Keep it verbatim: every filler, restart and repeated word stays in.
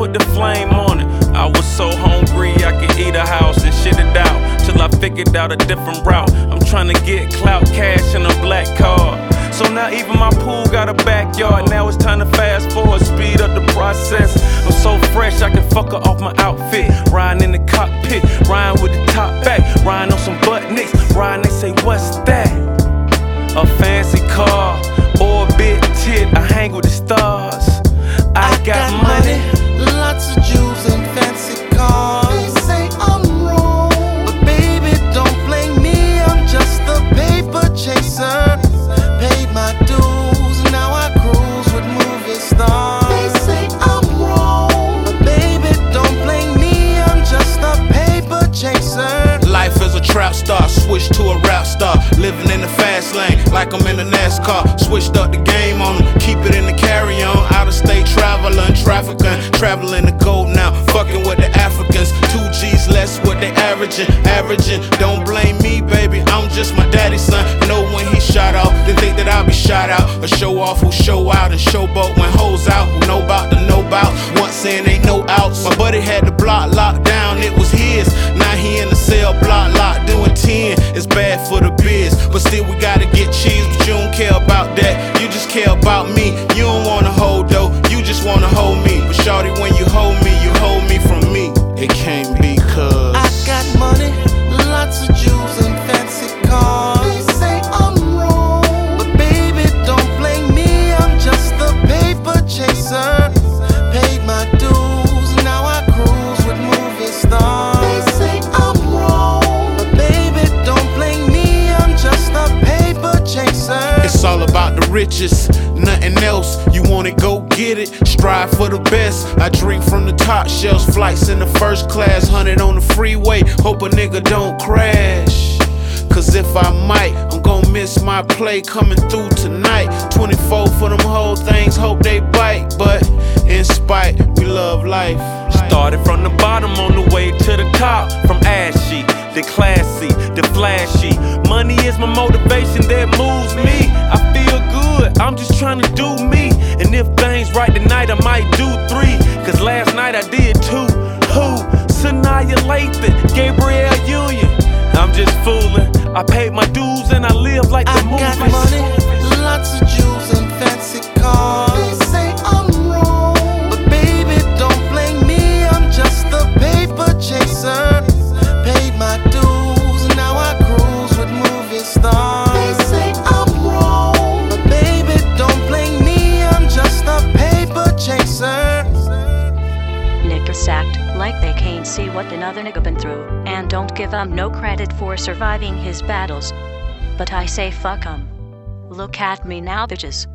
put the flame on it. I was so hungry I could eat a house and shit it out till I figured out a different route. I'm trying to get clout, cash, and a black car. So now even my pool got a backyard. Now it's time to fast forward, speed up the process. I'm so fresh I can fuck her off my outfit. Riding in the cockpit, riding with the top back, riding on some butt nicks. Riding, they say, what's that? A fancy car or a big tit. I hang with the stars. I, I got, got money, money, lots of jewels and fancy cars. They say I'm wrong, but baby don't blame me. I'm just a paper chaser. Paid my dues, now I cruise with movie stars. They say I'm wrong, but baby don't blame me. I'm just a paper chaser. Life is a trap star, switch to a rap star. Living in the fast lane, like I'm in a NASCAR. Switched up the game on them, keep it in the carry-on. Out of state traveling, trafficking, traveling the gold now. Fucking with the Africans, two G's less what they averaging, averaging. Don't blame me, baby, I'm just my daddy's son. Know when he shot off, they think that I'll be shot out. A show off who show out and showboat when hoes out. Who know about the know bout, once saying ain't no outs. My buddy had the block locked down, it was his. Now he in the cell block locked doing ten. It's bad for the biz, but still we gotta get cheese. But you don't care about that, you just care about me. You don't wanna hold though, you just wanna hold me. But shawty, when you hold me, you hold me from me. It can't be cause I got money, lots of jewels and fancy cars. They say I'm wrong, but baby don't blame me. I'm just a paper chaser. Paid my dues, now I cruise with movie stars. They say I'm wrong, but baby don't blame me. I'm just a paper chaser. it's all about the riches, nothing else. You want it, go get it, strive for the best. I drink from the top shelves, flights in the first class, hundred on the freeway, hope a nigga don't crash. Cause if I might, I'm gon' miss my play coming through tonight. Twenty-four for them whole things, hope they bite. But in spite, we love life. Started from the bottom on the way to the top. From ashy, the classy, the flashy. Money is my motivation that moves me. I feel good, I'm just trying to do me. And if things right tonight, I might do three. Cause last night I did two. Who? Sanaya Lathan, Gabrielle Union. I'm just fooling. I paid my dues and I live like the I movies. got money, lots of jewels and fancy cars. They say I'm wrong, but baby don't blame me. I'm just a paper chaser. Paid my dues, now I cruise with movie stars. They say I'm wrong, but baby don't blame me. I'm just a paper chaser. Niggas act like they can't see what another nigga been through, and don't give 'em no credit for surviving his battles. But I say fuck 'em. Look at me now, bitches.